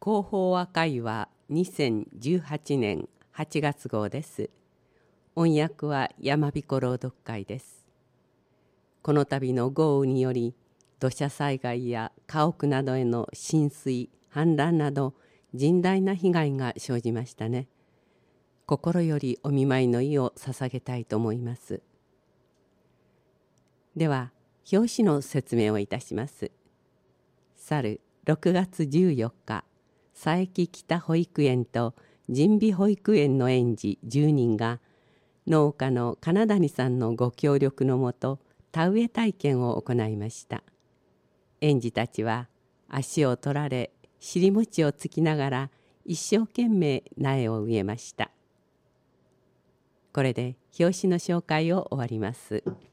広報和会話2018年8月号です。音訳は山彦朗読会です。この度の豪雨により土砂災害や家屋などへの浸水氾濫など甚大な被害が生じましたね。心よりお見舞いの意を捧げたいと思います。では表紙の説明をいたします。去る6月14日、佐伯北保育園と神美保育園の園児10人が農家の金谷さんのご協力のもと田植え体験を行いました。園児たちは足を取られ尻餅をつきながら一生懸命苗を植えました。これで表紙の紹介を終わります。